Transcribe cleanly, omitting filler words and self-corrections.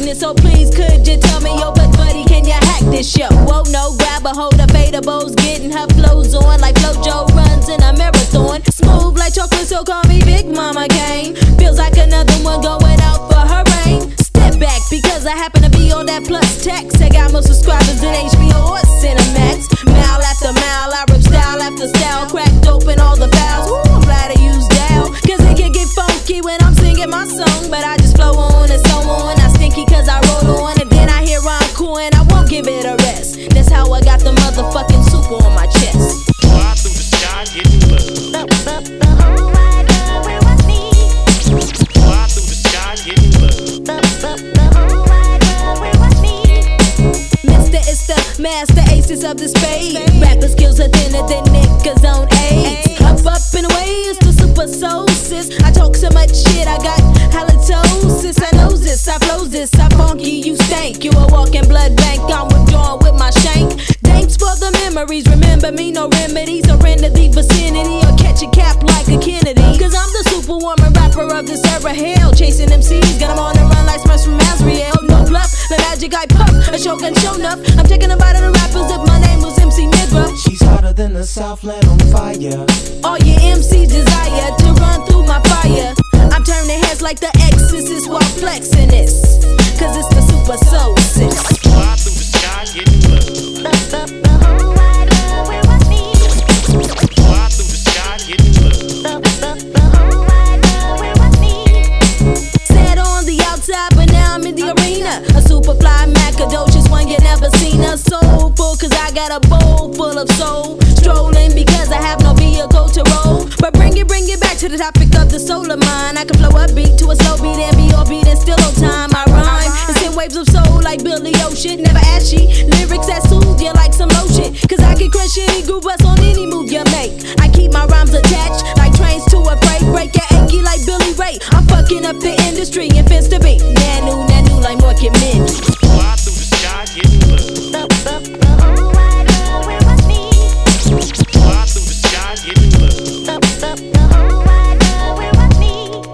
hackness. So please could you tell me, yo, but buddy, can you hack this show? Whoa, no, grab a hold of Fadables, getting her flows on like Flojo runs in a marathon. Smooth like chocolate, so call me Big Mama Game. Feels like another one going out for her reign. Step back because I happen to be on that plus tax. I got more subscribers than HBO or Cinemax. Mile after mile, I rip style after style. Cracked open all the files. Ooh, I'm glad I used Dow, cause it can get funky when I'm singing my song. But I just flow on and so on. I stinky cause I roll on. And then I hear encore and I won't give it a rest. That's how I got the motherfucking super on my chest. Fly through the sky, getting love. The whole wide world will watch me. Fly through the sky, getting love. The whole wide world will watch me. Mr. It's the master aces of the spade. Rapper skills are thinner than niggas on AIDS. Up and away, it's the super soul sis. I talk so much shit, I got halitosis. I know this, I flows this, I funky, you stank. You a walking blood bank, I'm withdrawing with my shank. Thanks for the memories, remember me, no remedies. Surrender the vicinity or catch a cap like a Kennedy. Cause I'm the superwoman rapper of this era. Hell, chasing MCs, got them on the run like Smash from Azriel. No bluff, the magic I puff, a shogun show enough. I'm taking a bite of the rappers if my name was MC Midra. She's hotter than the Southland on fire. All your MCs desire to run through my fire. I'm turning heads like the Exorcist while flexing this. Cause it's the super soul sis. Fly through the sky, getting love. The whole wide world will watch me. Fly through the sky, getting love. The whole wide world will watch me. Sat on the outside, but now I'm in the arena. A super fly macadocious one you never seen. A soulful, cause I got a bowl full of soul. Strolling because I have no vehicle to roll. But bring it back to the topic of the soul of mine. I can flow a beat to a slow beat and be on beat and still on time. I rhyme and send waves of soul like Billy Ocean. Never ashy, lyrics that soothe you like some lotion. Cause I can crush any groove bust on any move you make. I keep my rhymes attached like trains to a freight. Break your achy like Billy Ray. I'm fucking up the industry and fits to be. Nanu like Morgan Mindy.